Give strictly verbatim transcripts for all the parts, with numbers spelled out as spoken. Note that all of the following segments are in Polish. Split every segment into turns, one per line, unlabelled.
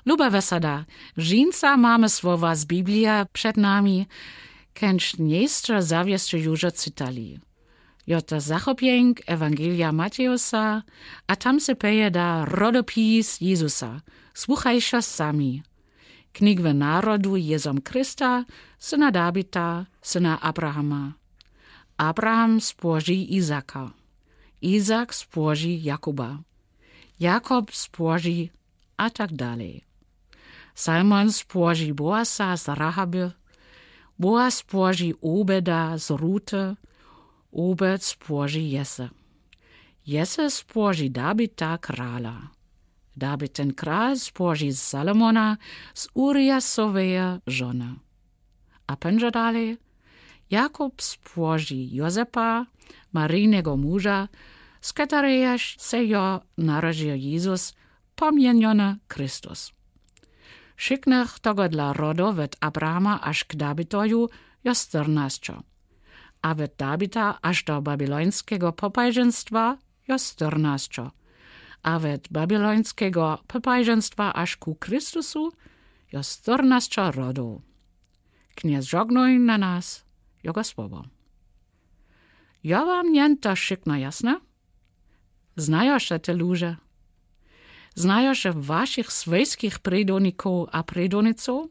Luba wesada, żinca mamy słowa z Biblii przed nami, kęcz jeszcze zawieszcze już cytali. Jo to zachopięk Ewangelia Mateusa, a tam se peje da rodopis Jezusa. Słuchajcie sami. Knigwe narodu Jezom Chrysta, syna Dawida, syna Abrahama. Abraham spoży Izaka. Izak spoży Jakuba. Jakob spoży a tak dalej. Simon spoży Boasa z Rahaby. Boaz spoży Obeda z Rute. Obed spoży Jese. Jese spoży Dawida krala. Dawid ten kral spoży Salomona z Uriasowej żony. A pędze dalej, Jakub spoży Józefa, Maryjnego męża, z którego se jo narodził Jezus, pomieniony Chrystus. Szyknych tego dla rodu od Abrahama aż k Dawidoju jo czternaście, a od Dawida aż do babilońskiego popajżeństwa jo czternaście, a od babilońskiego popajżeństwa aż ku Chrystusu jo czternaście rodów. Kniez żognuj na nas, jego słowo. Ja wam nie to szykno jasne? Znają się te ludzie? Znają się waszych swojskich predoników a predoniców?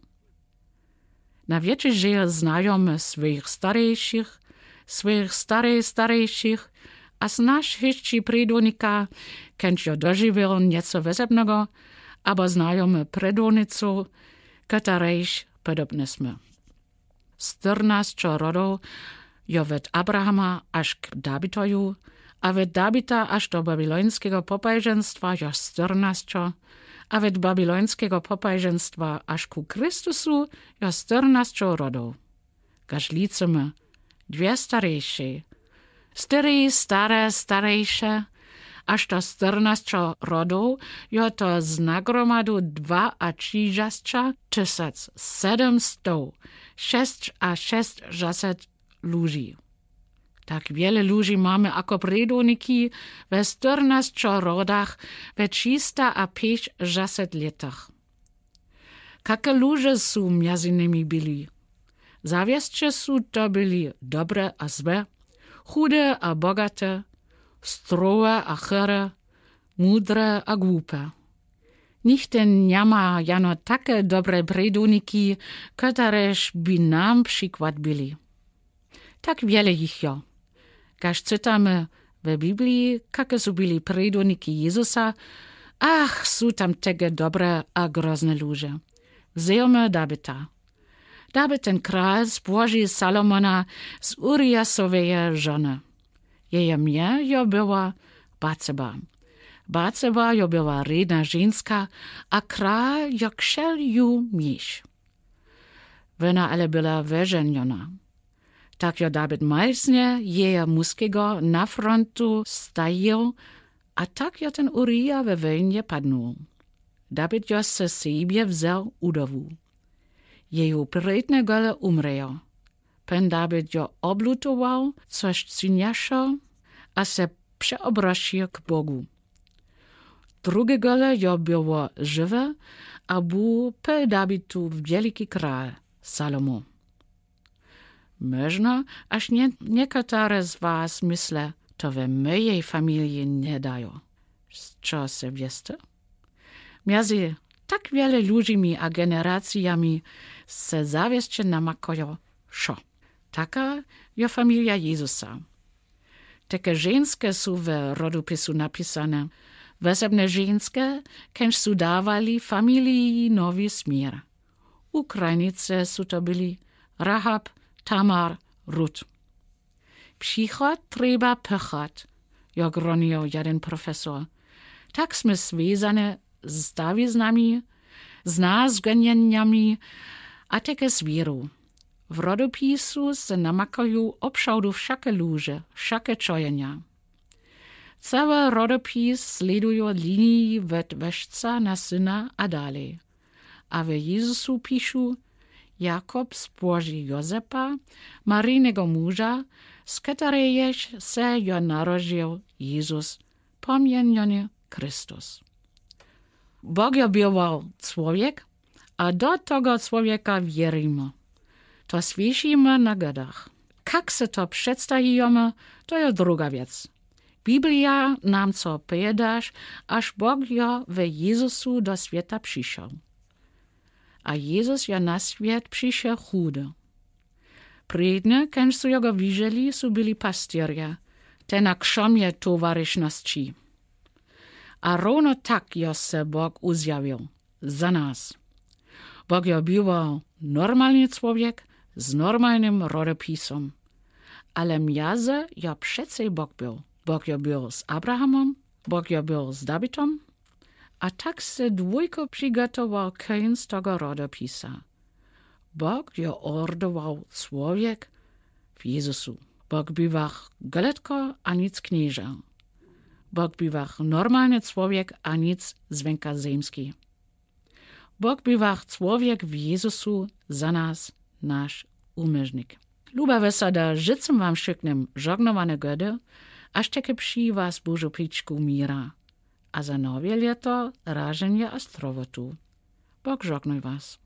Na wiecie, że znajomy swoich starejszych, swoich starej starejszych, a znasz jeszcze predonika, kęć jo dożywił nieco wezebnego, albo znajomy predoniców, którejś podobne sme. czternaście rodów jo od Abrahama aż k Dawidoju, a od Dawida aż do babilońskiego popajżeństwa jo czternaście, a od babilońskiego popajżeństwa aż ku Chrystusu jo czternaście rodów. Gaż liczymy dwie starejsze, cztery stare starejsze, aż do czternaście rodów jo to z nagromadu dwa a trzydzieści tysiąc siedemsto sześć a sześćdziesiąt ludzi. Tak wiele ludzi mamy jako predoniki we czternastu rodach we trzysta a pięćdziesiąt latach. Jakie ludzie są między nimi byli? Zawieszcze są to byli dobre a złe, chude a bogate, strowe a chore, mudre a głupe. Nichte nie ma jano takie dobre predoniki, któreż by nam przykład byli. Tak wiele ich jo. Każ czytamy w Biblii, jakie są byli predoniki Jezusa, ach, są tam takie dobre a grozne ludzie. Wzejmy Dawida. Dawid ten król spoży Salomona z Uriasowej żony. Jej imię jo była Batseba. Batseba jo była redna żeńska, a król jo chciał ją mieć. Ona ale była wyżeniona. Tak jo Dawid malsnie jej muskiego na frontu stajił, a tak jo ten Uria we wojnie padnął. Dawid jo se siebie wziął udowu. Jej predne gole umrejo. Pen Dawid jo oblutował coś cyniaszo, a se przeobraził k Bogu. Drugie gole jo było żywe, a był po Dawidu wielki król, Salomon. Można, aż nie, niektóre z was myślę, to we mojej familii nie dają. Z czego se wieste? Między tak wiele ludźmi a generacjami se zawieszcze namakojo szo. Taka jo familia Jezusa. Takie żeńskie są w rodopisu napisane. Wesebne żeńskie, kęż su dawali familii nowy smier. Ukrajnice su to byli Rahab, Tamar, Rut. Przychod trzeba pychać, jo gronił jeden profesor. Tak sme związane z dawiznami, z nazganieniami, a takie z wierą. W rodopisu se namakają obszałdu wszakie ludzie, wszakie czojenia. Cały rodopis sleduje linii od weszca na syna a dalej. A w Jezusu pišu, Jakob spoży Józefa, Maryjnego męża, z którego se jo narodził Jezus, pomieniony Chrystus. Bóg je bywał człowiek, a do tego człowieka wierimy. To słyszymy na godach. Jak se to przedstawimy, to jest druga wiec. Biblia nam co pojedasz, aż Bóg je w Jezusu do świata przyszedł. A Jezus je na świat przyszedł chudy. Prednie, kiedy su jego widzieli, su byli pastierje, te na krzomie towaryszności. A równo tak je se Bóg uzjawił, za nas. Bóg je był normalny człowiek z normalnym rodopisem. Ale miaze je przecież Bóg był. Bóg je był z Abrahamem, Bóg je był z Dawidem, a tak se dwójko przygotował kein z tego rodopisa. Bóg je ordował człowiek w Jezusu. Bóg bywał goletko, a nic knieża. Bóg bywał normalny człowiek, a nic zwenka zemski. Bóg bywał człowiek w Jezusu za nas, nasz umeżnik. Luba wesada, życem wam szyknem żognowane gody, aż takie przy was Bożu piczku mira. A za nowe lieto rażenie a strowotu. Bóg żognoj was.